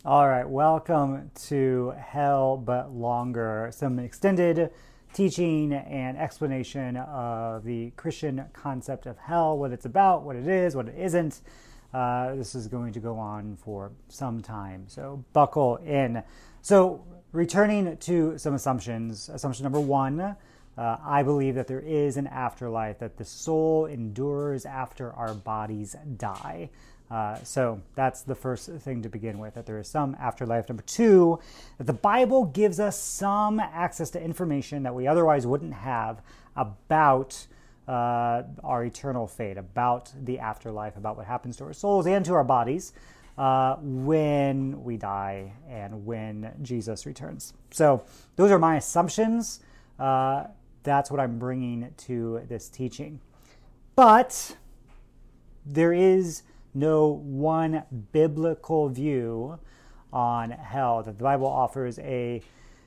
All right, welcome to Hell But Longer, some extended teaching and explanation of the Christian concept of hell, what it's about, what it is, what it isn't. This is going to go on for some time, so buckle in. So, returning to some assumptions. Assumption number one, I believe that there is an afterlife, that the soul endures after our bodies die. So that's the first thing to begin with, that there is some afterlife. Number two, that the Bible gives us some access to information that we otherwise wouldn't have about our eternal fate, about the afterlife, about what happens to our souls and to our bodies when we die and when Jesus returns. So those are my assumptions. That's what I'm bringing to this teaching. But there is no one biblical view on hell. That the Bible offers a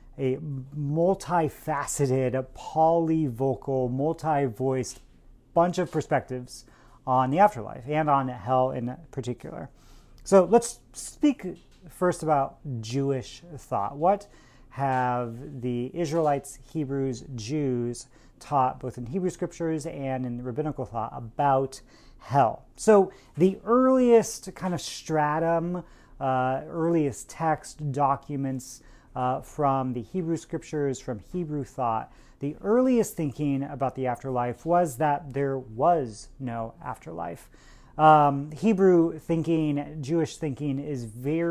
multifaceted, polyvocal, multi-voiced bunch of perspectives on the afterlife and on hell in particular. So let's speak first about Jewish thought. What have the Israelites, Hebrews, Jews taught both in Hebrew scriptures and in rabbinical thought about hell? So the earliest kind of stratum, earliest text documents from the Hebrew scriptures, from Hebrew thought, the earliest thinking about the afterlife was that there was no afterlife. Hebrew thinking, Jewish thinking is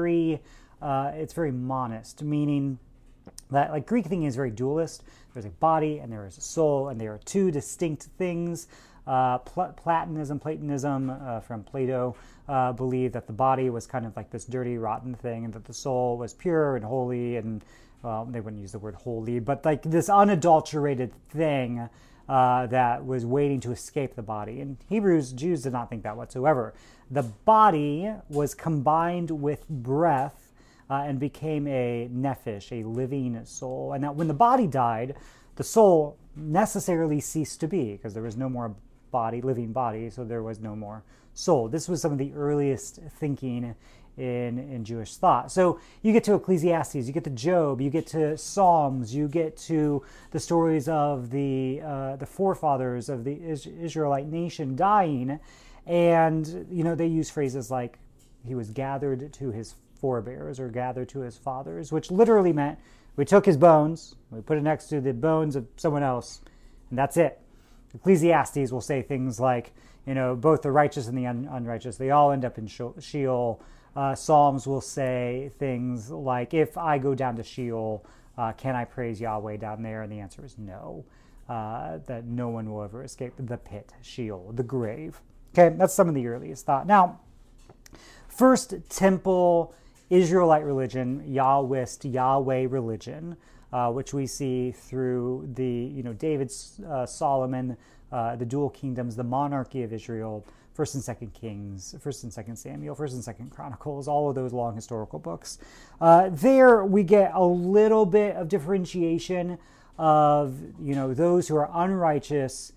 it's very monist, meaning that like Greek thinking is very dualist. There's a body and there is a soul, and there are two distinct things. Platonism from Plato believed that the body was kind of like this dirty, rotten thing, and that the soul was pure and holy, and they wouldn't use the word holy, but like this unadulterated thing that was waiting to escape the body. And Jews did not think that whatsoever. The body was combined with breath and became a nephesh, a living soul. And that when the body died, the soul necessarily ceased to be, because there was no more living body, so there was no more soul. This was some of the earliest thinking in Jewish thought. So you get to Ecclesiastes, you get to Job, you get to Psalms, you get to the stories of the forefathers of the Israelite nation dying, and they use phrases like he was gathered to his forebears or gathered to his fathers, which literally meant we took his bones, we put it next to the bones of someone else, and that's it. Ecclesiastes will say things like, both the righteous and the unrighteous, they all end up in Sheol. Psalms will say things like, if I go down to Sheol, can I praise Yahweh down there? And the answer is no, that no one will ever escape the pit, Sheol, the grave. Okay, that's some of the earliest thought. Now, First Temple Israelite religion, Yahwist, Yahweh religion, which we see through the, David, Solomon, the dual kingdoms, the monarchy of Israel, 1st and 2nd Kings, 1st and 2nd Samuel, 1st and 2nd Chronicles, all of those long historical books. There we get a little bit of differentiation of, those who are unrighteous.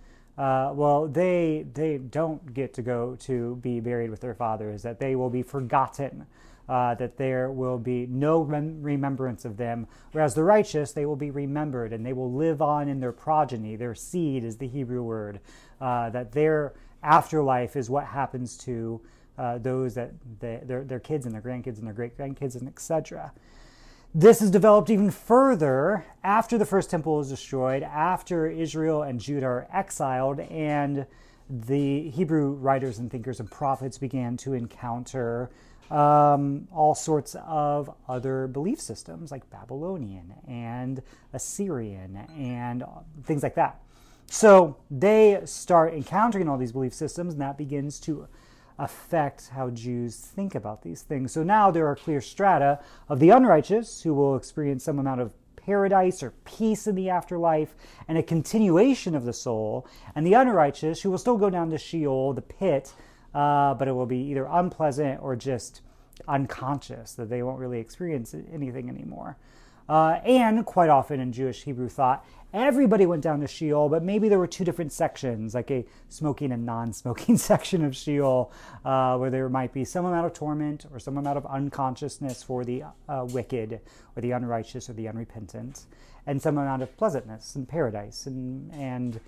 They don't get to go to be buried with their fathers, that they will be forgotten. That there will be no remembrance of them, whereas the righteous, they will be remembered, and they will live on in their progeny. Their seed is the Hebrew word, that their afterlife is what happens to those that their kids and their grandkids and their great-grandkids, and etc. This is developed even further after the first temple is destroyed, after Israel and Judah are exiled, and the Hebrew writers and thinkers and prophets began to encounter all sorts of other belief systems like Babylonian and Assyrian and things like that. So they start encountering all these belief systems, and that begins to affect how Jews think about these things. So now there are clear strata of the unrighteous who will experience some amount of paradise or peace in the afterlife and a continuation of the soul, and the unrighteous who will still go down to Sheol, the pit, but it will be either unpleasant or just unconscious, that they won't really experience anything anymore. And quite often in Jewish Hebrew thought, everybody went down to Sheol, but maybe there were two different sections, like a smoking and non-smoking section of Sheol, where there might be some amount of torment or some amount of unconsciousness for the wicked or the unrighteous or the unrepentant, and some amount of pleasantness and paradise and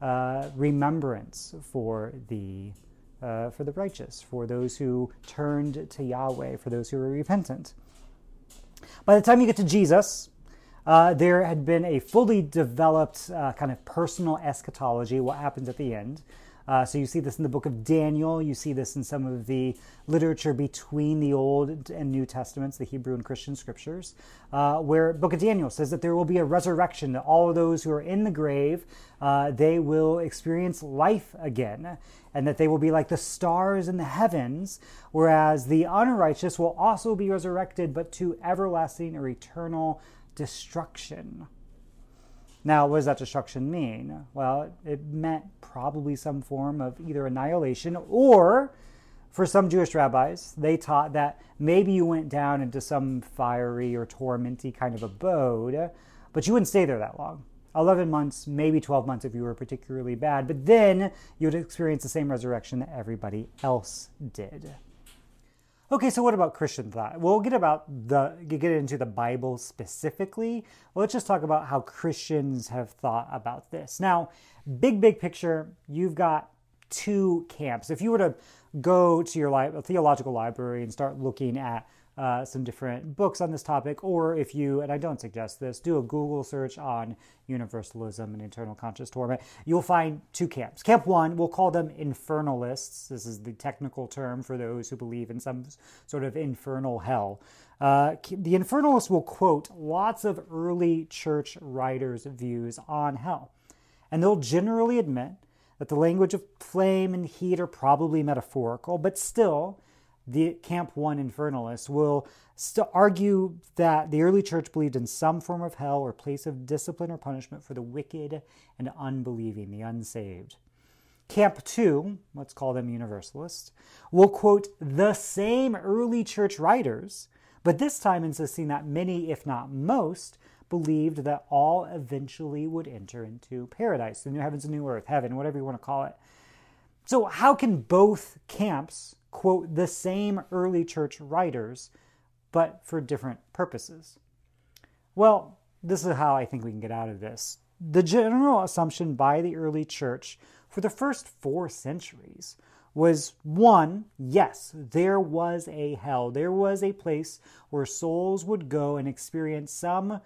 remembrance for the righteous, for those who turned to Yahweh, for those who were repentant. By the time you get to Jesus, there had been a fully developed kind of personal eschatology, what happens at the end. So you see this in the book of Daniel. You see this in some of the literature between the Old and New Testaments, the Hebrew and Christian scriptures, where book of Daniel says that there will be a resurrection, that all of those who are in the grave, they will experience life again, and that they will be like the stars in the heavens, whereas the unrighteous will also be resurrected, but to everlasting or eternal destruction. Now, what does that destruction mean? Well, it meant probably some form of either annihilation, or for some Jewish rabbis, they taught that maybe you went down into some fiery or tormenty kind of abode, but you wouldn't stay there that long. 11 months, maybe 12 months if you were particularly bad, but then you would experience the same resurrection that everybody else did. Okay, so what about Christian thought? We'll get into the Bible specifically. Well, let's just talk about how Christians have thought about this. Now, big picture, you've got two camps. If you were to go to your theological library and start looking at some different books on this topic, or if you, and I don't suggest this, do a Google search on universalism and eternal conscious torment, you'll find two camps. Camp one, we'll call them infernalists. This is the technical term for those who believe in some sort of infernal hell. The infernalists will quote lots of early church writers' views on hell, and they'll generally admit that the language of flame and heat are probably metaphorical, but still, the Camp 1 infernalists will still argue that the early church believed in some form of hell or place of discipline or punishment for the wicked and unbelieving, the unsaved. Camp 2, let's call them universalists, will quote the same early church writers, but this time insisting that many, if not most, believed that all eventually would enter into paradise, the new heavens and new earth, heaven, whatever you want to call it. So how can both camps quote the same early church writers, but for different purposes? Well, this is how I think we can get out of this. The general assumption by the early church for the first 4 centuries was, one, yes, there was a hell. There was a place where souls would go and experience some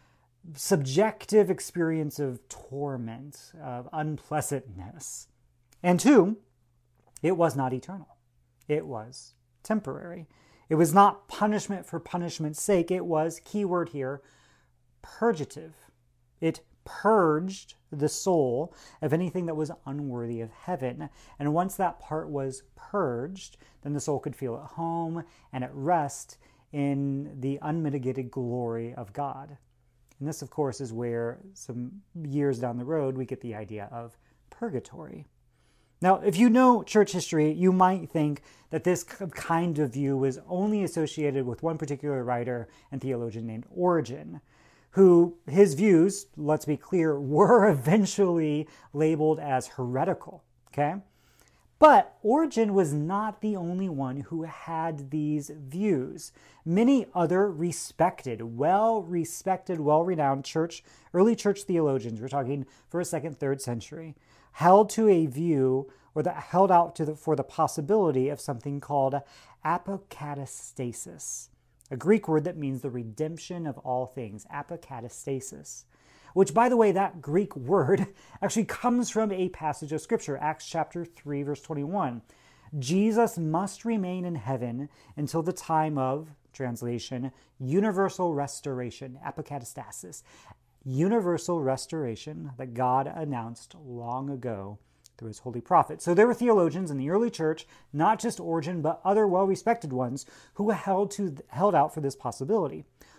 subjective experience of torment, of unpleasantness. And 2, it was not eternal. It was temporary. It was not punishment for punishment's sake. It was, keyword here, purgative. It purged the soul of anything that was unworthy of heaven. And once that part was purged, then the soul could feel at home and at rest in the unmitigated glory of God. And this, of course, is where some years down the road we get the idea of purgatory. Now, if you know church history, you might think that this kind of view was only associated with one particular writer and theologian named Origen, who his views, let's be clear, were eventually labeled as heretical, okay? But Origen was not the only one who had these views. Many other well-renowned early church theologians, we're talking 1st, 2nd, 3rd century, held to a view, or that held out for the possibility of something called apokatastasis, a Greek word that means the redemption of all things, apokatastasis, which, by the way, that Greek word actually comes from a passage of Scripture, Acts chapter 3, verse 21. Jesus must remain in heaven until the time of, translation, universal restoration, apokatastasis, universal restoration that God announced long ago through his holy prophet. So there were theologians in the early church, not just Origen, but other well-respected ones, who held out for this possibility.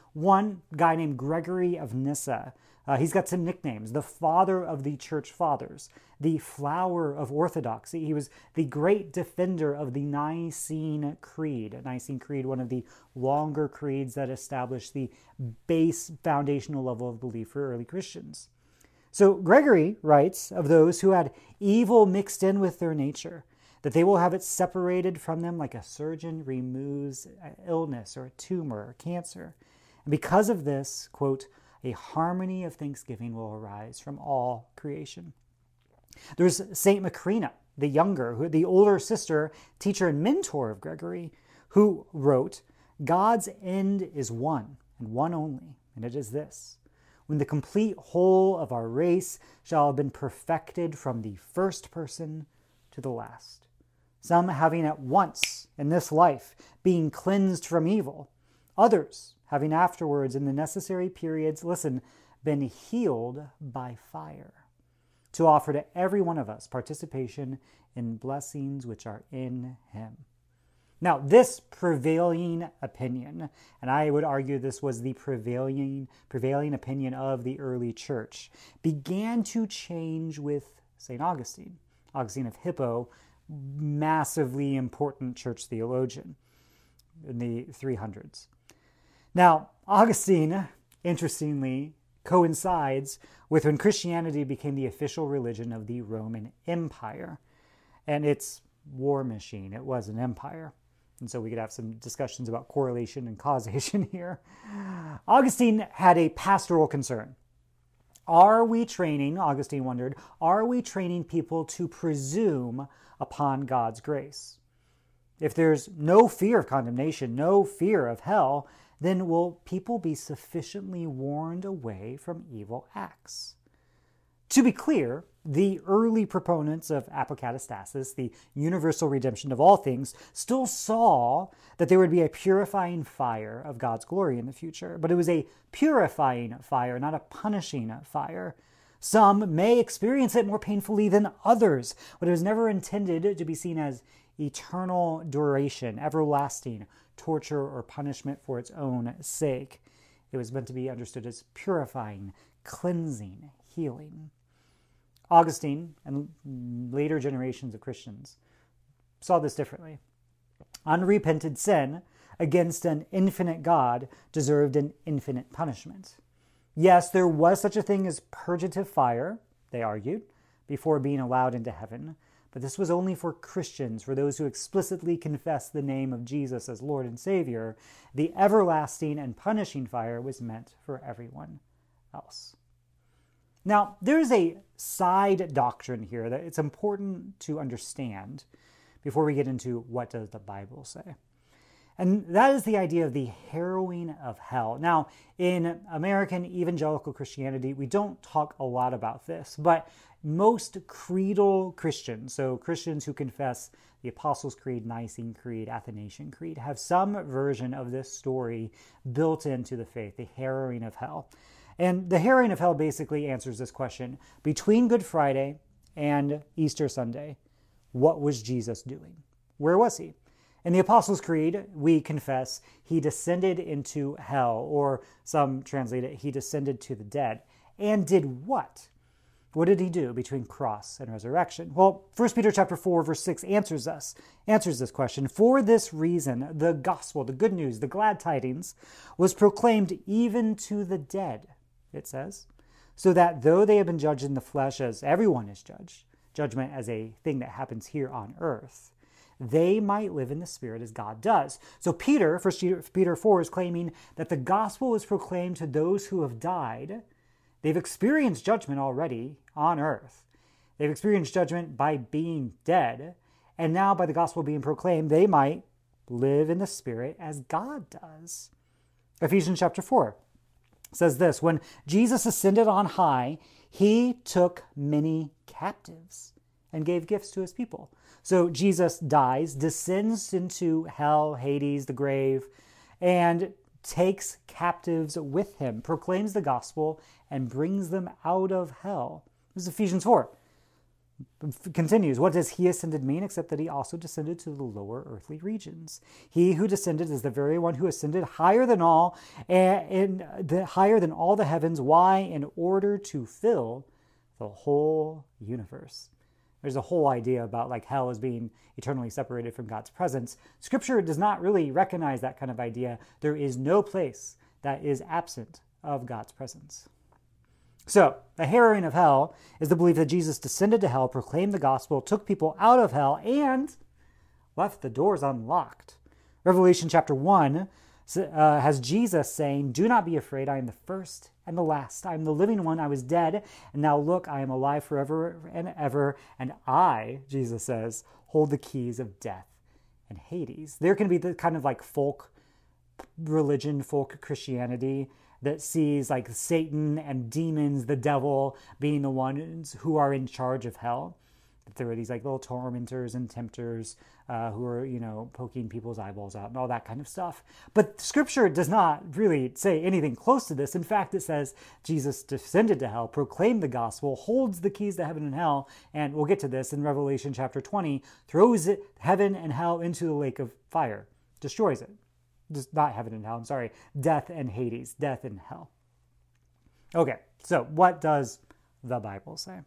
One guy named Gregory of Nyssa. He's got some nicknames: the father of the church fathers, the flower of orthodoxy. He was the great defender of the Nicene Creed. Nicene Creed, one of the longer creeds that established the base foundational level of belief for early Christians. So Gregory writes of those who had evil mixed in with their nature, that they will have it separated from them like a surgeon removes an illness or a tumor or cancer. And because of this, quote, a harmony of thanksgiving will arise from all creation. There's St. Macrina, the younger, the older sister, teacher, and mentor of Gregory, who wrote, God's end is one, and one only, and it is this: when the complete whole of our race shall have been perfected from the first person to the last, some having at once in this life being cleansed from evil, others having afterwards in the necessary periods, listen, been healed by fire, to offer to every one of us participation in blessings which are in him. Now, this prevailing opinion, and I would argue this was the prevailing opinion of the early church, began to change with St. Augustine. Augustine of Hippo, massively important church theologian in the 300s. Now, Augustine, interestingly, coincides with when Christianity became the official religion of the Roman Empire. And its war machine, it was an empire. And so we could have some discussions about correlation and causation here. Augustine had a pastoral concern. Augustine wondered, are we training people to presume upon God's grace? If there's no fear of condemnation, no fear of hell, then will people be sufficiently warned away from evil acts? To be clear, the early proponents of apokatastasis, the universal redemption of all things, still saw that there would be a purifying fire of God's glory in the future. But it was a purifying fire, not a punishing fire. Some may experience it more painfully than others, but it was never intended to be seen as eternal duration, everlasting torture or punishment for its own sake. It was meant to be understood as purifying, cleansing, healing. Augustine and later generations of Christians saw this differently. Unrepented sin against an infinite God deserved an infinite punishment. Yes, there was such a thing as purgative fire, they argued, before being allowed into heaven, but this was only for Christians, for those who explicitly confessed the name of Jesus as Lord and Savior. The everlasting and punishing fire was meant for everyone else. Now, there's a side doctrine here that it's important to understand before we get into what does the Bible say. And that is the idea of the harrowing of hell. Now, in American evangelical Christianity, we don't talk a lot about this, but most creedal Christians, so Christians who confess the Apostles' Creed, Nicene Creed, Athanasian Creed, have some version of this story built into the faith, the harrowing of hell. And the harrowing of hell basically answers this question. Between Good Friday and Easter Sunday, what was Jesus doing? Where was he? In the Apostles' Creed, we confess he descended into hell, or some translate it, he descended to the dead. And did what? What did he do between cross and resurrection? Well, 1 Peter chapter 4, verse 6 answers this question. For this reason, the gospel, the good news, the glad tidings, was proclaimed even to the dead, it says, so that though they have been judged in the flesh as everyone is judged, judgment as a thing that happens here on earth, they might live in the Spirit as God does. So Peter, 1 Peter 4, is claiming that the gospel is proclaimed to those who have died. They've experienced judgment already on earth. They've experienced judgment by being dead. And now by the gospel being proclaimed, they might live in the Spirit as God does. Ephesians chapter 4 says this, when Jesus ascended on high, he took many captives and gave gifts to his people. So Jesus dies, descends into hell, Hades, the grave, and takes captives with him, proclaims the gospel, and brings them out of hell. This is Ephesians 4. Continues, what does he ascended mean except that he also descended to the lower earthly regions? He who descended is the very one who ascended higher than all, higher than all the heavens. Why? In order to fill the whole universe. There's a whole idea about like hell as being eternally separated from God's presence. Scripture does not really recognize that kind of idea. There is no place that is absent of God's presence. So, the harrowing of hell is the belief that Jesus descended to hell, proclaimed the gospel, took people out of hell, and left the doors unlocked. Revelation chapter 1 has Jesus saying, "Do not be afraid, I am the first and the last. I am the living one. I was dead, and now look, I am alive forever and ever, and I," Jesus says, "hold the keys of death and Hades." There can be the kind of like folk religion, folk Christianity that sees like Satan and demons, the devil, being the ones who are in charge of hell. That there are these like little tormentors and tempters who are, poking people's eyeballs out and all that kind of stuff. But Scripture does not really say anything close to this. In fact, it says Jesus descended to hell, proclaimed the gospel, holds the keys to heaven and hell, and we'll get to this in Revelation chapter 20, throws heaven and hell into the lake of fire, destroys it. Just not heaven and hell, I'm sorry, death and Hades, death and hell. Okay, so what does the Bible say?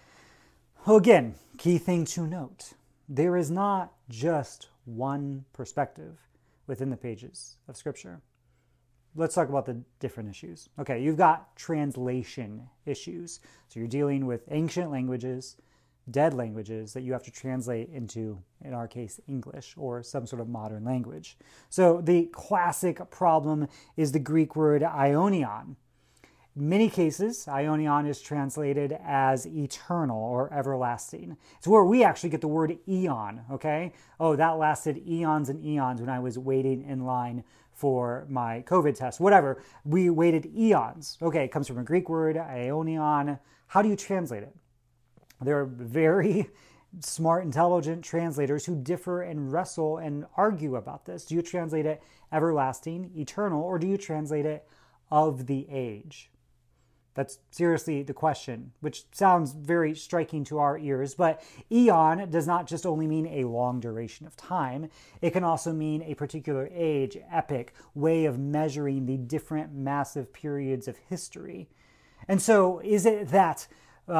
Well, again, key thing to note, there is not just one perspective within the pages of Scripture. Let's talk about the different issues. Okay, you've got translation issues. So you're dealing with ancient languages, dead languages that you have to translate into, in our case, English or some sort of modern language. So the classic problem is the Greek word aionion. In many cases, aionion is translated as eternal or everlasting. It's where we actually get the word eon, okay? Oh, that lasted eons and eons when I was waiting in line for my COVID test. Whatever, we waited eons. Okay, it comes from a Greek word, aionion. How do you translate it? There are very smart, intelligent translators who differ and wrestle and argue about this. Do you translate it everlasting, eternal, or do you translate it of the age? That's seriously the question, which sounds very striking to our ears, but eon does not just only mean a long duration of time. It can also mean a particular age, epoch, way of measuring the different massive periods of history. And so is it that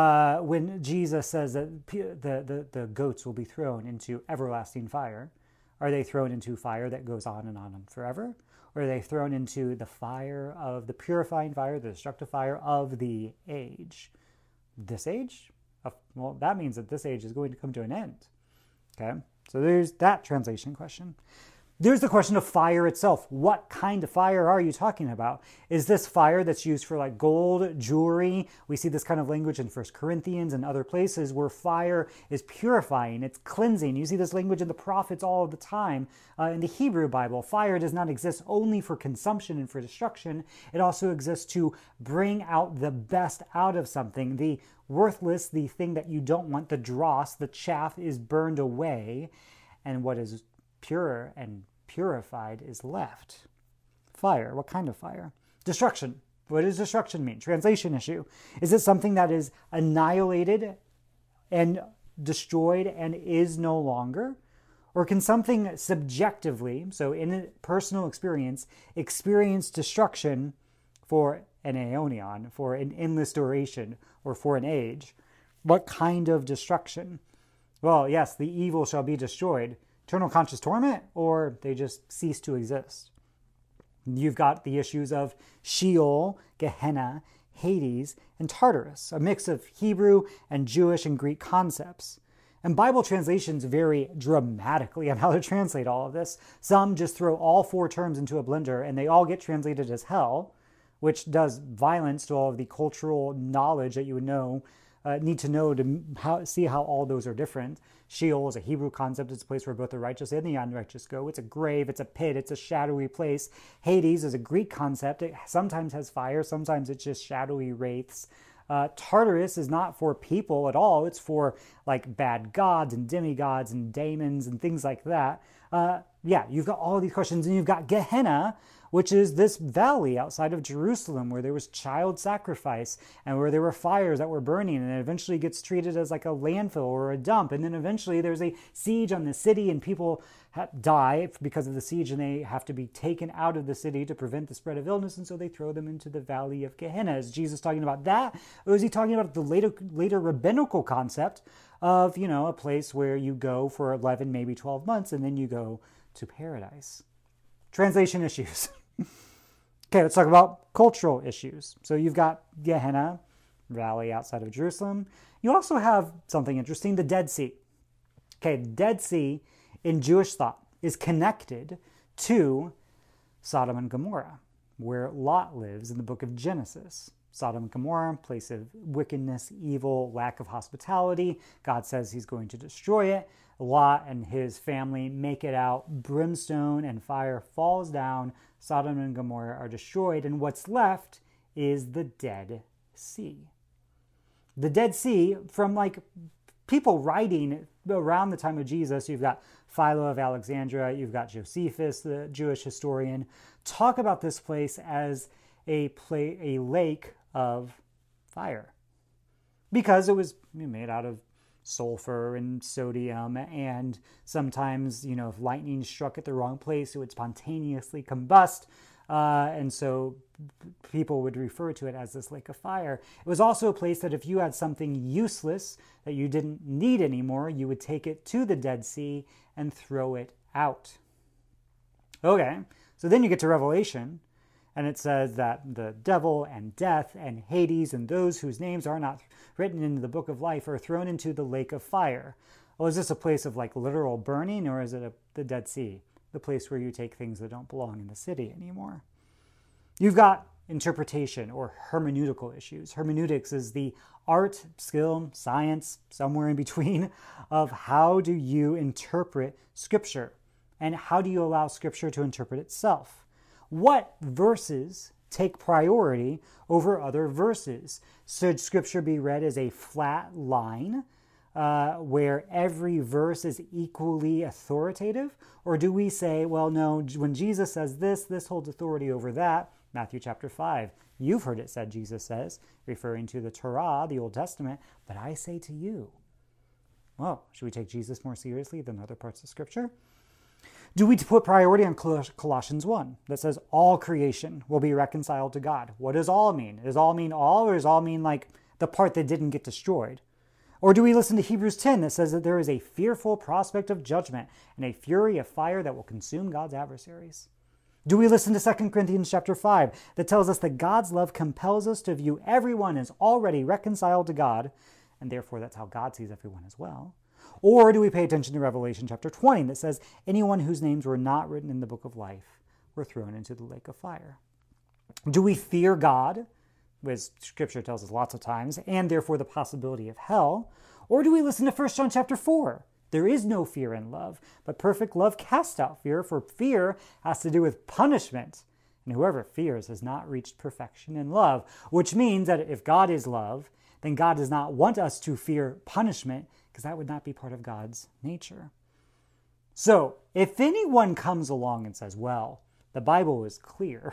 when Jesus says that the goats will be thrown into everlasting fire, are they thrown into fire that goes on and forever? Or are they thrown into the fire of the purifying fire, the destructive fire of the age? This age? Well, that means that this age is going to come to an end. Okay, so there's that translation question. There's the question of fire itself. What kind of fire are you talking about? Is this fire that's used for like gold, jewelry? We see this kind of language in 1 Corinthians and other places where fire is purifying, it's cleansing. You see this language in the prophets all of the time. In the Hebrew Bible, fire does not exist only for consumption and for destruction. It also exists to bring out the best out of something. The worthless, the thing that you don't want, the dross, the chaff is burned away. And what is pure and purified is left. Fire. What kind of fire? Destruction. What does destruction mean? Translation issue. Is it something that is annihilated and destroyed and is no longer? Or can something subjectively, so in a personal experience destruction for an aeonion, for an endless duration, or for an age? What kind of destruction? Well, yes, the evil shall be destroyed. Eternal conscious torment, or they just cease to exist. You've got the issues of Sheol, Gehenna, Hades, and Tartarus, a mix of Hebrew and Jewish and Greek concepts. And Bible translations vary dramatically on how to translate all of this. Some just throw all four terms into a blender and they all get translated as hell, which does violence to all of the cultural knowledge that you would need to know to see how all those are different. Sheol is a Hebrew concept. It's a place where both the righteous and the unrighteous go. It's a grave, it's a pit, it's a shadowy place. Hades is a Greek concept. It sometimes has fire, sometimes it's just shadowy wraiths. Tartarus is not for people at all. It's for like bad gods and demigods and daemons and things like that. You've got all of these questions. And you've got Gehenna, which is this valley outside of Jerusalem where there was child sacrifice and where there were fires that were burning, and it eventually gets treated as like a landfill or a dump. And then eventually there's a siege on the city and people die because of the siege, and they have to be taken out of the city to prevent the spread of illness, and so they throw them into the valley of Gehenna. Is Jesus talking about that, or is he talking about the later rabbinical concept of, a place where you go for 11, maybe 12 months, and then you go to paradise? Translation issues. Okay, let's talk about cultural issues. So you've got Gehenna, valley outside of Jerusalem. You also have something interesting, the Dead Sea. Okay, the Dead Sea in Jewish thought is connected to Sodom and Gomorrah, where Lot lives in the book of Genesis. Sodom and Gomorrah, place of wickedness, evil, lack of hospitality. God says he's going to destroy it. Lot and his family make it out. Brimstone and fire falls down. Sodom and Gomorrah are destroyed, and what's left is the Dead Sea. The Dead Sea, from people writing around the time of Jesus, you've got Philo of Alexandria, you've got Josephus, the Jewish historian, talk about this place as a lake of fire, because it was made out of sulfur and sodium, and sometimes, if lightning struck at the wrong place, it would spontaneously combust, and so people would refer to it as this lake of fire. It was also a place that if you had something useless that you didn't need anymore, you would take it to the Dead Sea and throw it out. Okay, so then you get to Revelation, and it says that the devil and death and Hades and those whose names are not written in the book of life are thrown into the lake of fire. Well, is this a place of literal burning, or is it the Dead Sea, the place where you take things that don't belong in the city anymore? You've got interpretation or hermeneutical issues. Hermeneutics is the art, skill, science, somewhere in between, of how do you interpret Scripture, and how do you allow Scripture to interpret itself? What verses take priority over other verses? Should Scripture be read as a flat line where every verse is equally authoritative? Or do we say, well, no, when Jesus says this holds authority over that? Matthew chapter 5. You've heard it said, Jesus says, referring to the Torah, the Old Testament, but I say to you. Well, should we take Jesus more seriously than other parts of Scripture? Do we put priority on Colossians 1 that says all creation will be reconciled to God? What does all mean? Does all mean all, or does all mean the part that didn't get destroyed? Or do we listen to Hebrews 10 that says that there is a fearful prospect of judgment and a fury of fire that will consume God's adversaries? Do we listen to 2 Corinthians chapter 5 that tells us that God's love compels us to view everyone as already reconciled to God, and therefore that's how God sees everyone as well? Or do we pay attention to Revelation chapter 20 that says anyone whose names were not written in the book of life were thrown into the lake of fire? Do we fear God, as Scripture tells us lots of times, and therefore the possibility of hell? Or do we listen to 1 John chapter 4? There is no fear in love, but perfect love casts out fear, for fear has to do with punishment. And whoever fears has not reached perfection in love, which means that if God is love, then God does not want us to fear punishment, because that would not be part of God's nature. So, if anyone comes along and says, well, the Bible is clear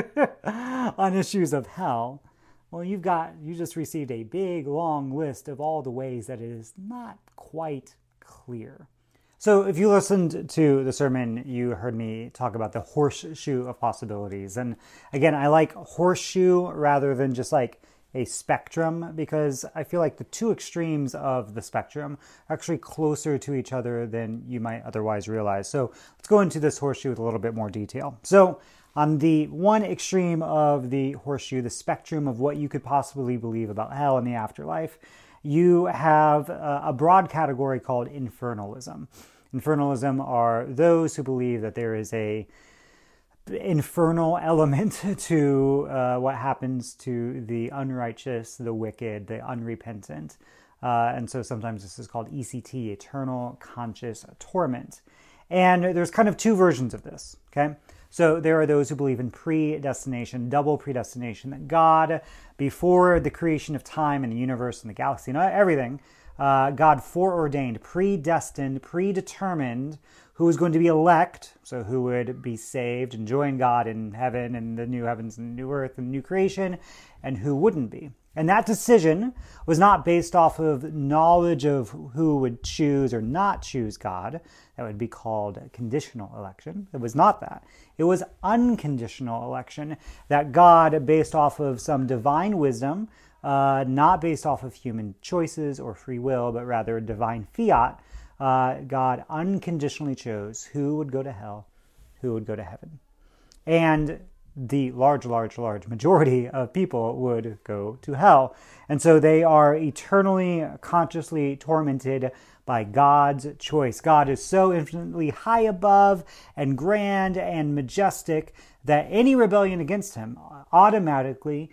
on issues of hell, well, you just received a big, long list of all the ways that it is not quite clear. So if you listened to the sermon, you heard me talk about the horseshoe of possibilities. And again, I like horseshoe rather than just a spectrum, because I feel like the two extremes of the spectrum are actually closer to each other than you might otherwise realize. So let's go into this horseshoe with a little bit more detail. So on the one extreme of the horseshoe, the spectrum of what you could possibly believe about hell and the afterlife, you have a broad category called infernalism. Infernalism are those who believe that there is a infernal element to what happens to the unrighteous, the wicked, the unrepentant. And so sometimes this is called ECT, eternal conscious torment. And there's kind of two versions of this, okay? So there are those who believe in predestination, double predestination, that God, before the creation of time and the universe and the galaxy and everything, God foreordained, predestined, predetermined who was going to be elect, so who would be saved and join God in heaven and the new heavens and new earth and new creation, and who wouldn't be. And that decision was not based off of knowledge of who would choose or not choose God. That would be called conditional election. It was not that. It was unconditional election, that God, based off of some divine wisdom, not based off of human choices or free will, but rather divine fiat, God unconditionally chose who would go to hell, who would go to heaven. And the large majority of people would go to hell. And so they are eternally, consciously tormented by God's choice. God is so infinitely high above and grand and majestic that any rebellion against him automatically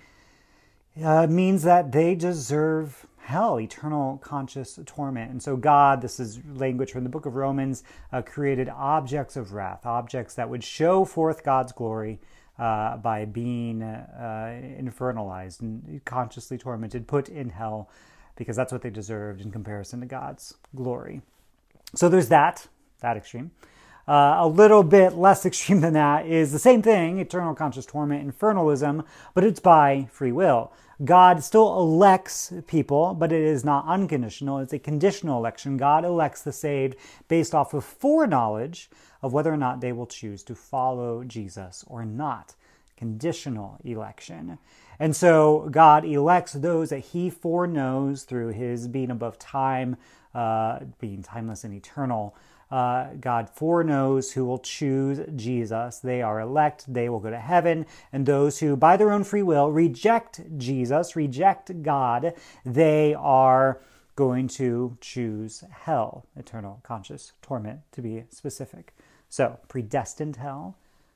means that they deserve hell, eternal conscious torment. And so God, this is language from the book of Romans, created objects of wrath, objects that would show forth God's glory by being infernalized and consciously tormented, put in hell, because that's what they deserved in comparison to God's glory. So there's that extreme. A little bit less extreme than that is the same thing, eternal conscious torment, infernalism, but it's by free will. God still elects people, but it is not unconditional. It's a conditional election. God elects the saved based off of foreknowledge of whether or not they will choose to follow Jesus or not. Conditional election. And so God elects those that he foreknows through his being above time, being timeless and eternal. God foreknows who will choose Jesus. They are elect. They will go to heaven. And those who, by their own free will, reject Jesus, reject God, they are going to choose hell, eternal conscious torment, to be specific. So, predestined hell,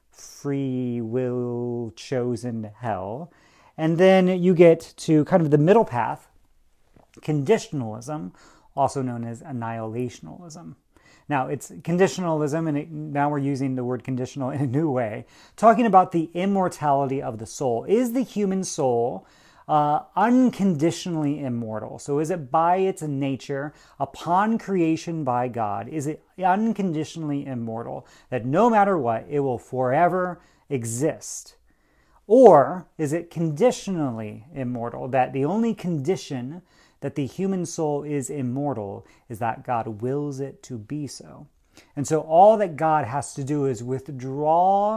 free will chosen hell. And then you get to kind of the middle path, conditionalism, also known as annihilationalism. Now, it's conditionalism, and now we're using the word conditional in a new way, talking about the immortality of the soul. Is the human soul unconditionally immortal? So is it by its nature, upon creation by God, is it unconditionally immortal, that no matter what, it will forever exist? Or is it conditionally immortal, that the only condition that the human soul is immortal is that God wills it to be so? And so all that God has to do is withdraw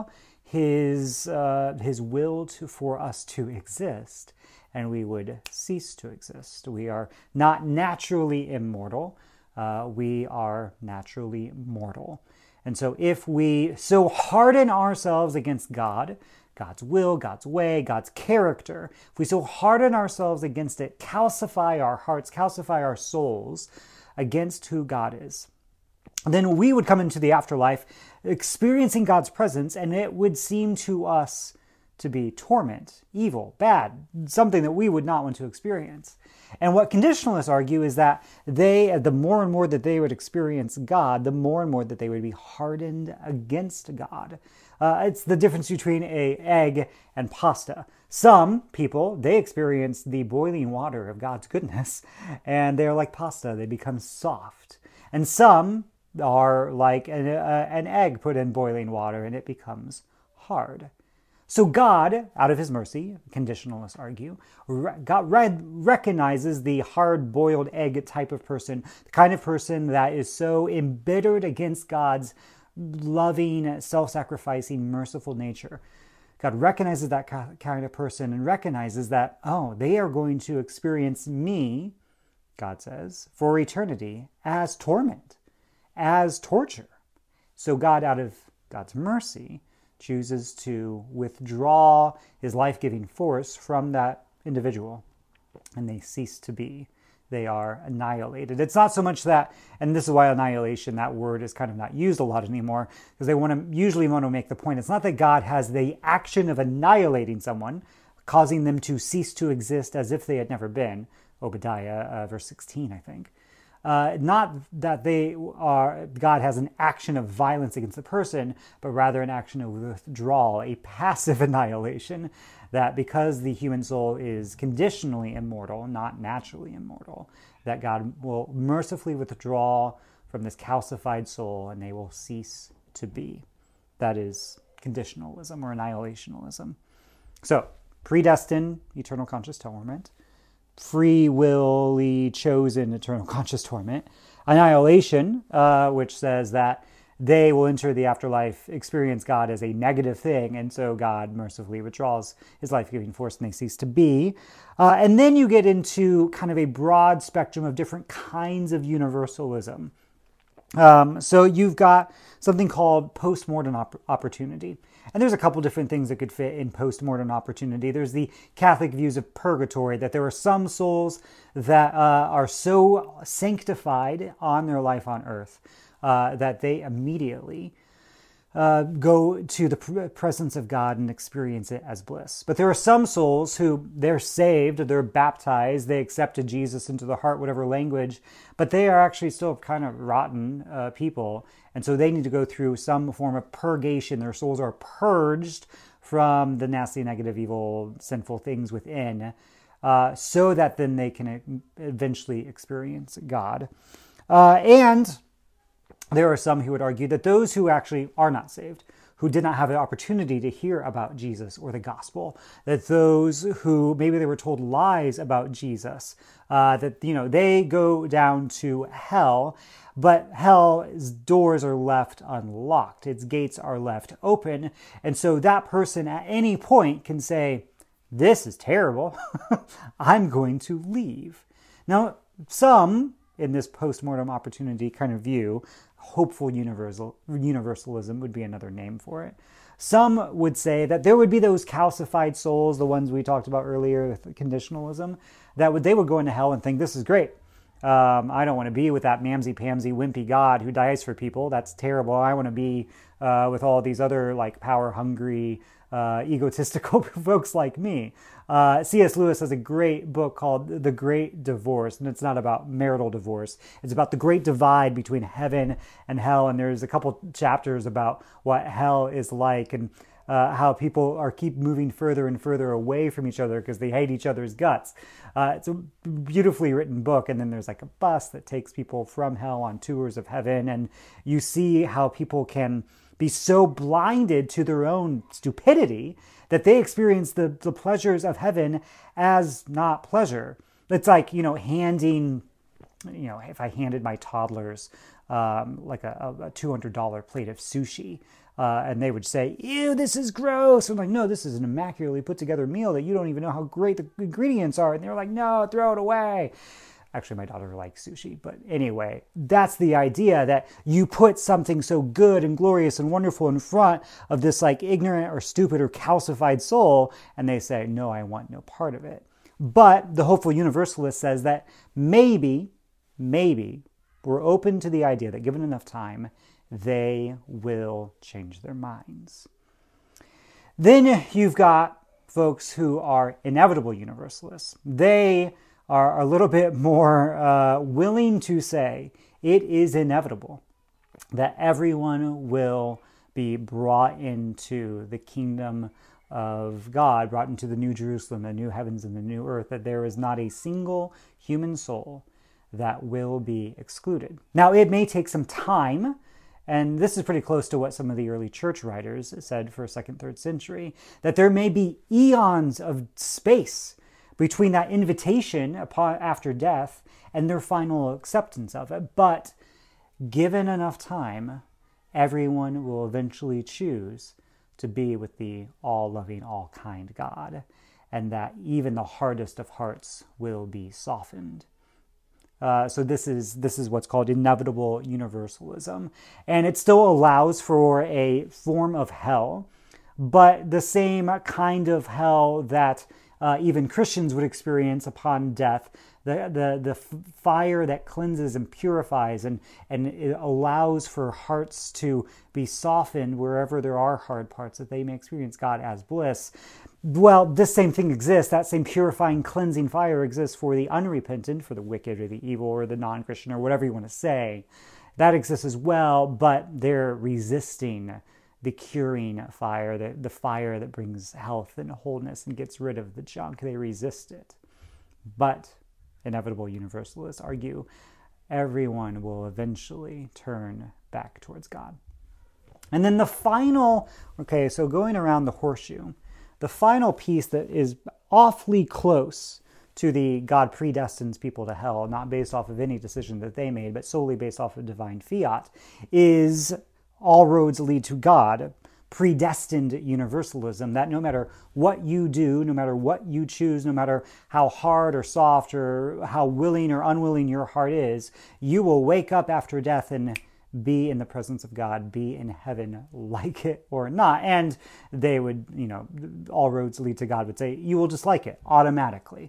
his will for us to exist, and we would cease to exist. We are not naturally immortal. We are naturally mortal. And so if we so harden ourselves against God, God's will, God's way, God's character, if we so harden ourselves against it, calcify our hearts, calcify our souls against who God is, then we would come into the afterlife experiencing God's presence, and it would seem to us to be torment, evil, bad, something that we would not want to experience. And what conditionalists argue is that the more and more that they would experience God, the more and more that they would be hardened against God. It's the difference between an egg and pasta. Some people, they experience the boiling water of God's goodness, and they're like pasta. They become soft. And some are like an egg put in boiling water, and it becomes hard. So God, out of his mercy, conditionalists argue, God recognizes the hard-boiled egg type of person, the kind of person that is so embittered against God's loving, self-sacrificing, merciful nature. God recognizes that kind of person and recognizes that, oh, they are going to experience me, God says, for eternity as torment, as torture. So God, out of God's mercy, chooses to withdraw his life-giving force from that individual, and they cease to be. They are annihilated. It's not so much that, and this is why annihilation, that word is kind of not used a lot anymore, because they usually want to make the point. It's not that God has the action of annihilating someone, causing them to cease to exist as if they had never been. Obadiah verse 16, I think. Not that God has an action of violence against the person, but rather an action of withdrawal, a passive annihilation, that because the human soul is conditionally immortal, not naturally immortal, that God will mercifully withdraw from this calcified soul, and they will cease to be. That is conditionalism or annihilationism. So, predestined, eternal conscious torment. Free willy chosen, eternal conscious torment. Annihilation, which says that they will enter the afterlife, experience God as a negative thing, and so God mercifully withdraws his life-giving force and they cease to be. And then you get into kind of a broad spectrum of different kinds of universalism. So you've got something called postmortem opportunity. And there's a couple different things that could fit in postmortem opportunity. There's the Catholic views of purgatory, that there are some souls that are so sanctified on their life on earth that they immediately go to the presence of God and experience it as bliss. But there are some souls who they're saved, they're baptized, they accepted Jesus into the heart, whatever language, but they are actually still kind of rotten people. And so they need to go through some form of purgation. Their souls are purged from the nasty, negative, evil, sinful things within, so that then they can eventually experience God. And there are some who would argue that those who actually are not saved, who did not have the opportunity to hear about Jesus or the gospel, that those who maybe they were told lies about Jesus, that, they go down to hell, but hell's doors are left unlocked. Its gates are left open. And so that person at any point can say, this is terrible. I'm going to leave. Now, some in this postmortem opportunity kind of view, hopeful universalism would be another name for it. Some would say that there would be those calcified souls, the ones we talked about earlier with conditionalism, they would go into hell and think, this is great. I don't want to be with that mamsy-pamsy, wimpy God who dies for people. That's terrible. I want to be with all these other power-hungry, egotistical folks like me. C.S. Lewis has a great book called The Great Divorce, and it's not about marital divorce. It's about the great divide between heaven and hell, and there's a couple chapters about what hell is like and how people keep moving further and further away from each other because they hate each other's guts. It's a beautifully written book, and then there's a bus that takes people from hell on tours of heaven, and you see how people can be so blinded to their own stupidity that they experience the pleasures of heaven as not pleasure. It's like, handing, if I handed my toddlers a $200 plate of sushi, and they would say, ew, this is gross. I'm like, no, this is an immaculately put together meal that you don't even know how great the ingredients are. And they're like, no, throw it away. Actually, my daughter likes sushi. But anyway, that's the idea, that you put something so good and glorious and wonderful in front of this ignorant or stupid or calcified soul, and they say, no, I want no part of it. But the hopeful universalist says that maybe we're open to the idea that given enough time, they will change their minds. Then you've got folks who are inevitable universalists. They are a little bit more willing to say it is inevitable that everyone will be brought into the kingdom of God, brought into the New Jerusalem, the new heavens and the new earth, that there is not a single human soul that will be excluded. Now, it may take some time, and this is pretty close to what some of the early church writers said for 2nd, 3rd century, that there may be eons of space between that invitation after death and their final acceptance of it. But given enough time, everyone will eventually choose to be with the all-loving, all-kind God, and that even the hardest of hearts will be softened. So this is what's called inevitable universalism. And it still allows for a form of hell, but the same kind of hell that even Christians would experience upon death, the fire that cleanses and purifies, and it allows for hearts to be softened wherever there are hard parts, that they may experience God as bliss. Well, this same thing exists. That same purifying, cleansing fire exists for the unrepentant, for the wicked or the evil or the non-Christian or whatever you want to say. That exists as well, but they're resisting the curing fire, the fire that brings health and wholeness and gets rid of the junk. They resist it. But inevitable universalists argue everyone will eventually turn back towards God. And then the final, so going around the horseshoe, the final piece that is awfully close to the God predestines people to hell, not based off of any decision that they made, but solely based off of divine fiat, is all roads lead to God, predestined universalism, that no matter what you do, no matter what you choose, no matter how hard or soft or how willing or unwilling your heart is, you will wake up after death and be in the presence of God, be in heaven, like it or not. And they would, all roads lead to God would say, you will just like it automatically.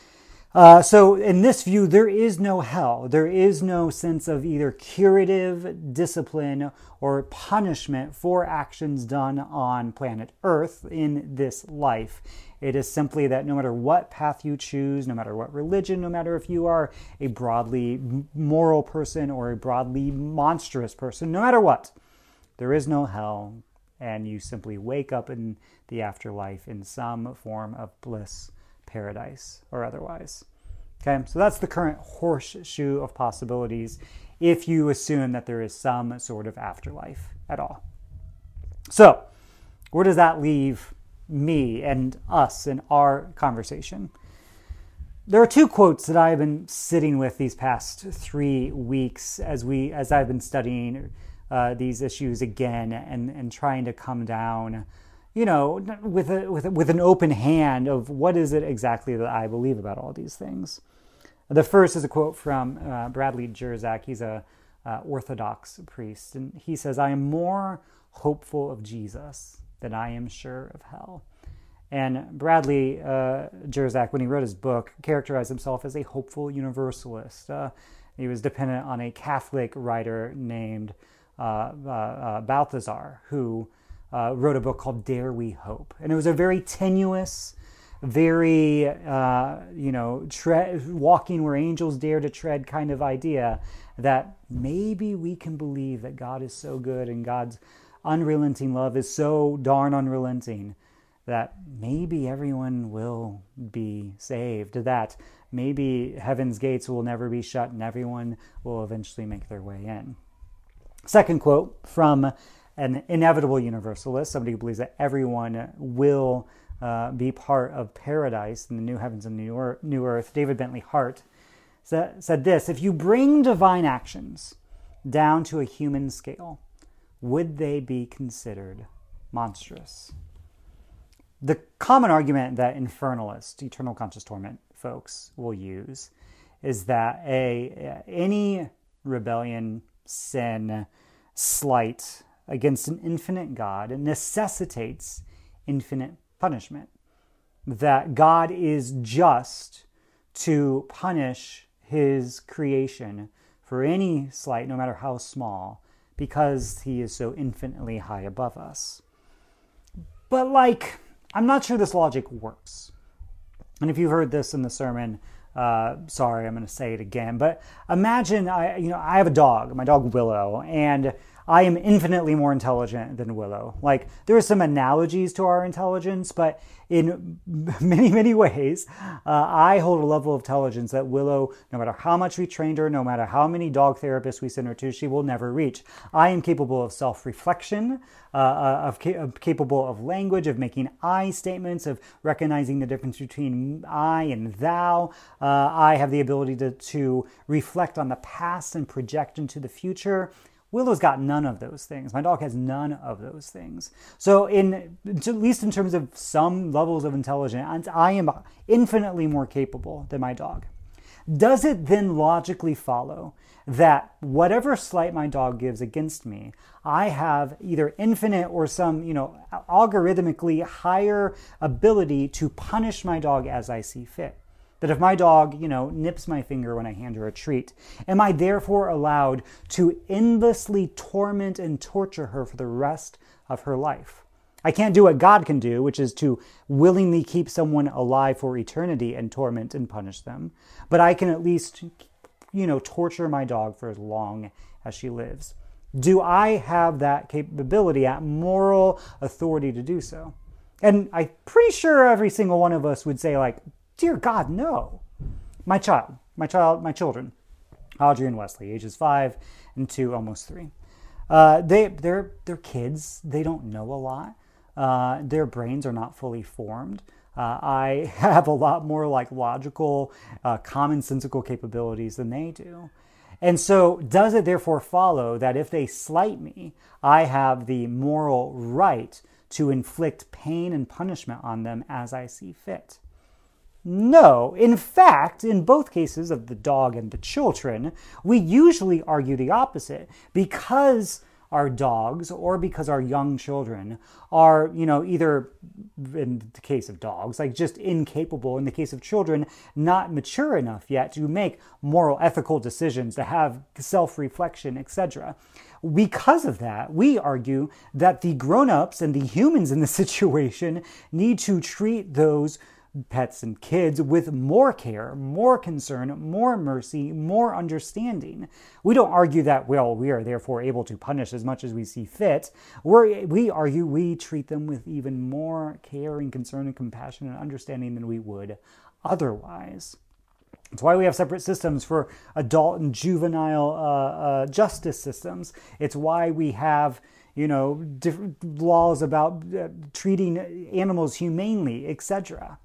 So in this view, there is no hell. There is no sense of either curative discipline or punishment for actions done on planet Earth in this life. It is simply that no matter what path you choose, no matter what religion, no matter if you are a broadly moral person or a broadly monstrous person, no matter what, there is no hell, and you simply wake up in the afterlife in some form of bliss, paradise, or otherwise. Okay, so that's the current horseshoe of possibilities if you assume that there is some sort of afterlife at all. So, where does that leave me and us in our conversation? There are two quotes that I've been sitting with these past 3 weeks as I've been studying these issues again and trying to come down, with an open hand of what is it exactly that I believe about all these things. The first is a quote from Bradley Jersak. He's a Orthodox priest, and he says, "I am more hopeful of Jesus than I am sure of hell." And Bradley Jersak, when he wrote his book, characterized himself as a hopeful universalist. He was dependent on a Catholic writer named Balthasar, who wrote a book called Dare We Hope. And it was a very tenuous, very, walking where angels dare to tread kind of idea that maybe we can believe that God is so good and God's unrelenting love is so darn unrelenting that maybe everyone will be saved, that maybe heaven's gates will never be shut and everyone will eventually make their way in. Second quote from an inevitable universalist, somebody who believes that everyone will be part of paradise in the new heavens and new earth, David Bentley Hart, said this: "If you bring divine actions down to a human scale, would they be considered monstrous?" The common argument that infernalist, eternal conscious torment folks will use is that any rebellion, sin, slight against an infinite God necessitates infinite punishment. That God is just to punish his creation for any slight, no matter how small, because he is so infinitely high above us. But I'm not sure this logic works. And if you've heard this in the sermon, sorry, I'm going to say it again. But imagine, I have a dog, my dog Willow, and I am infinitely more intelligent than Willow. There are some analogies to our intelligence, but in many, many ways, I hold a level of intelligence that Willow, no matter how much we trained her, no matter how many dog therapists we send her to, she will never reach. I am capable of self-reflection, capable of language, of making I statements, of recognizing the difference between I and thou. I have the ability to reflect on the past and project into the future. Willow's got none of those things. My dog has none of those things. So at least in terms of some levels of intelligence, I am infinitely more capable than my dog. Does it then logically follow that whatever slight my dog gives against me, I have either infinite or some, algorithmically higher ability to punish my dog as I see fit? That if my dog, nips my finger when I hand her a treat, am I therefore allowed to endlessly torment and torture her for the rest of her life? I can't do what God can do, which is to willingly keep someone alive for eternity and torment and punish them. But I can at least, torture my dog for as long as she lives. Do I have that capability, that moral authority to do so? And I'm pretty sure every single one of us would say, dear God, no. My children Audrey and Wesley, ages 5 and 2, almost 3. They're kids. They don't know a lot. Their brains are not fully formed. I have a lot more like logical, commonsensical capabilities than they do. And so does it therefore follow that if they slight me, I have the moral right to inflict pain and punishment on them as I see fit? No. In fact, in both cases of the dog and the children, we usually argue the opposite. Because our dogs or because our young children are, either, in the case of dogs, like just incapable, in the case of children, not mature enough yet to make moral, ethical decisions, to have self-reflection, etc. Because of that, we argue that the grown-ups and the humans in the situation need to treat those pets and kids with more care, more concern, more mercy, more understanding. We don't argue that, we are therefore able to punish as much as we see fit. We argue we treat them with even more care and concern and compassion and understanding than we would otherwise. That's why we have separate systems for adult and juvenile justice systems. It's why we have different laws about treating animals humanely, etc.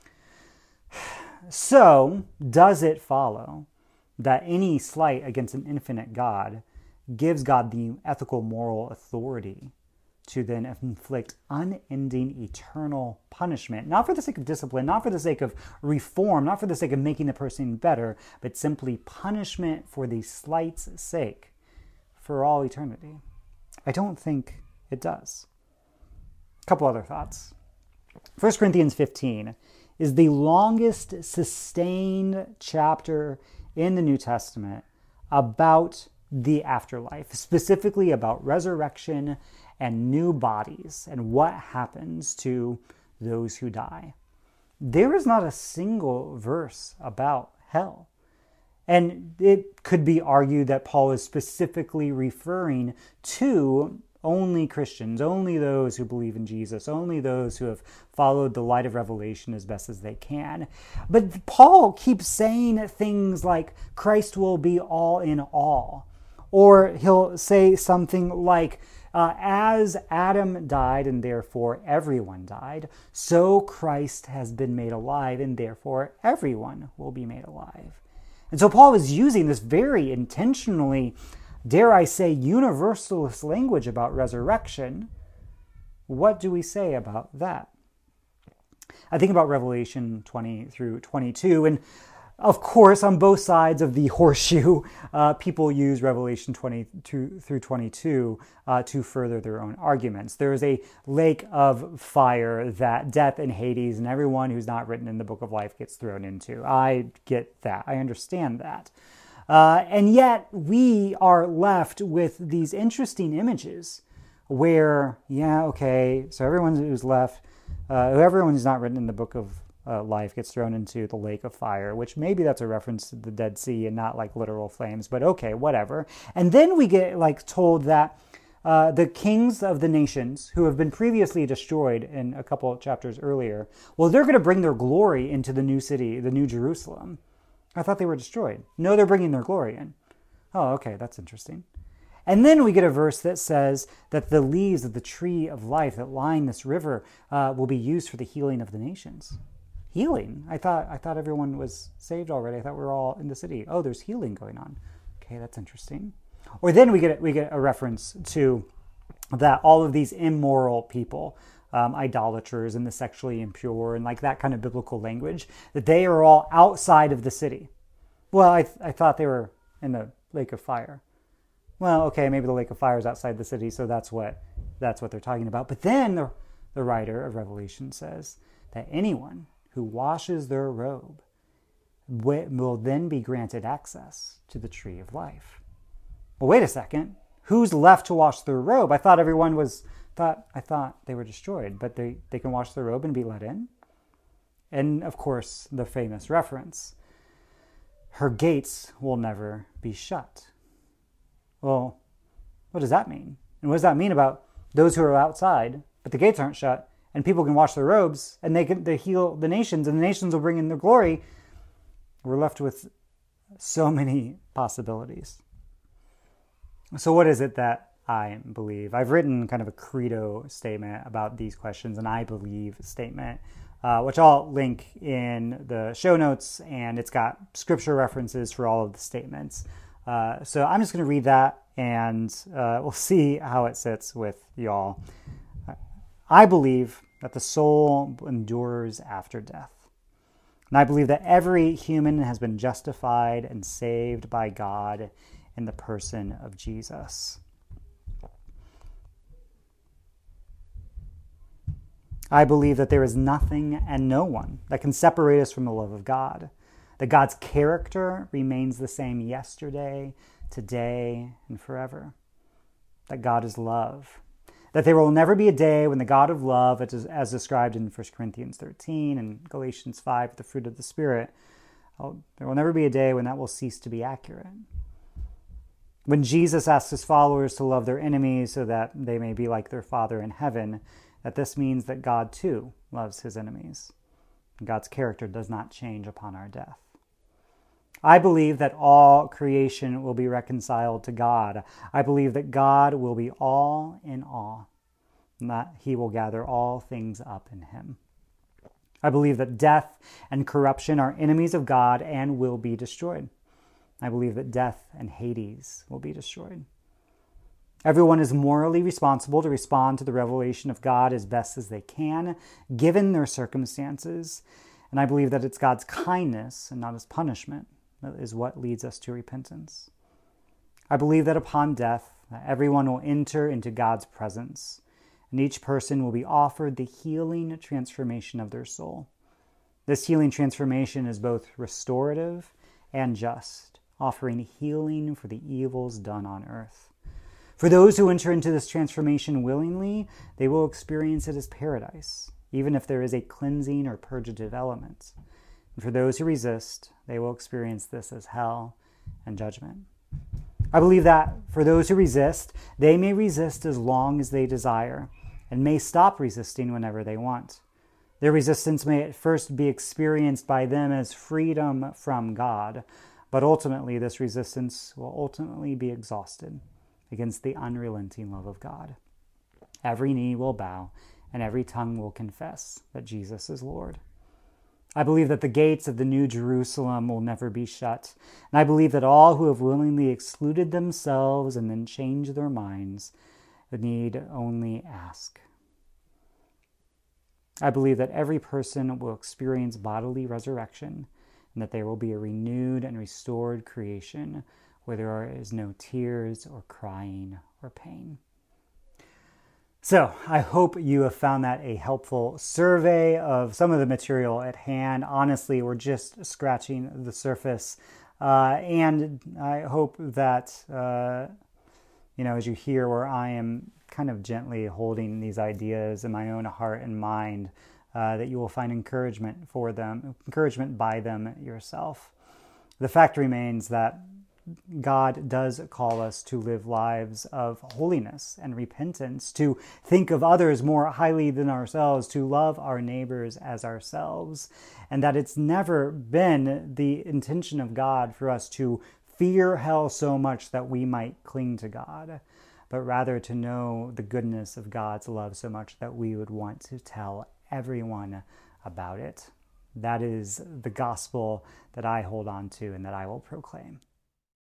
So, does it follow that any slight against an infinite God gives God the ethical, moral authority to then inflict unending, eternal punishment? Not for the sake of discipline, not for the sake of reform, not for the sake of making the person better, but simply punishment for the slight's sake for all eternity? I don't think it does. A couple other thoughts. 1 Corinthians 15 is the longest sustained chapter in the New Testament about the afterlife, specifically about resurrection and new bodies and what happens to those who die. There is not a single verse about hell. And it could be argued that Paul is specifically referring to only Christians, only those who believe in Jesus, only those who have followed the light of revelation as best as they can. But Paul keeps saying things like Christ will be all in all. Or he'll say something like, as Adam died and therefore everyone died, so Christ has been made alive and therefore everyone will be made alive. And so Paul is using this very intentionally, dare I say, universalist language about resurrection. What do we say about that? I think about Revelation 20 through 22, and of course, on both sides of the horseshoe, people use Revelation 22 through 22 to further their own arguments. There is a lake of fire that death and Hades and everyone who's not written in the book of life gets thrown into. I get that. I understand that. And yet we are left with these interesting images where, so everyone who's left, everyone who's not written in the book of life gets thrown into the lake of fire, which maybe that's a reference to the Dead Sea and not like literal flames, but okay, whatever. And then we get told that the kings of the nations who have been previously destroyed in a couple of chapters earlier, well, they're going to bring their glory into the new city, the New Jerusalem. I thought they were destroyed. No, they're bringing their glory in. Oh, okay, that's interesting. And then we get a verse that says that the leaves of the tree of life that line this river will be used for the healing of the nations. Healing? I thought everyone was saved already. I thought we were all in the city. Oh, there's healing going on. Okay, that's interesting. Or then we get a reference to that all of these immoral people, idolaters and the sexually impure and like that kind of biblical language, that they are all outside of the city. Well, I thought they were in the lake of fire. Well, okay, maybe the lake of fire is outside the city, so that's what they're talking about. But then the writer of Revelation says that anyone who washes their robe will then be granted access to the tree of life. Well, wait a second. Who's left to wash their robe? I thought everyone I thought they were destroyed, but they can wash their robe and be let in? And of course, the famous reference, her gates will never be shut. Well, what does that mean? And what does that mean about those who are outside, but the gates aren't shut, and people can wash their robes, and they heal the nations, and the nations will bring in their glory? We're left with so many possibilities. So what is it that I believe? I've written kind of a credo statement about these questions, an I believe statement, which I'll link in the show notes, and it's got scripture references for all of the statements. So I'm just going to read that, and we'll see how it sits with y'all. I believe that the soul endures after death. And I believe that every human has been justified and saved by God in the person of Jesus. I believe that there is nothing and no one that can separate us from the love of God, that God's character remains the same yesterday, today, and forever, that God is love, that there will never be a day when the God of love, as described in 1 Corinthians 13 and Galatians 5, the fruit of the Spirit, there will never be a day when that will cease to be accurate. When Jesus asks his followers to love their enemies so that they may be like their Father in heaven, that this means that God too loves his enemies. God's character does not change upon our death. I believe that all creation will be reconciled to God. I believe that God will be all in all, and that he will gather all things up in him. I believe that death and corruption are enemies of God and will be destroyed. I believe that death and Hades will be destroyed. Everyone is morally responsible to respond to the revelation of God as best as they can, given their circumstances. And I believe that it's God's kindness and not his punishment that is what leads us to repentance. I believe that upon death, everyone will enter into God's presence, and each person will be offered the healing transformation of their soul. This healing transformation is both restorative and just, offering healing for the evils done on earth. For those who enter into this transformation willingly, they will experience it as paradise, even if there is a cleansing or purgative element. And for those who resist, they will experience this as hell and judgment. I believe that for those who resist, they may resist as long as they desire, and may stop resisting whenever they want. Their resistance may at first be experienced by them as freedom from God, but ultimately this resistance will ultimately be exhausted against the unrelenting love of God. Every knee will bow and every tongue will confess that Jesus is Lord. I believe that the gates of the New Jerusalem will never be shut, and I believe that all who have willingly excluded themselves and then changed their minds need only ask. I believe that every person will experience bodily resurrection and that there will be a renewed and restored creation where there is no tears or crying or pain. So I hope you have found that a helpful survey of some of the material at hand. Honestly, we're just scratching the surface. And I hope that, as you hear where I am kind of gently holding these ideas in my own heart and mind, that you will find encouragement by them yourself. The fact remains that God does call us to live lives of holiness and repentance, to think of others more highly than ourselves, to love our neighbors as ourselves, and that it's never been the intention of God for us to fear hell so much that we might cling to God, but rather to know the goodness of God's love so much that we would want to tell everyone about it. That is the gospel that I hold on to and that I will proclaim.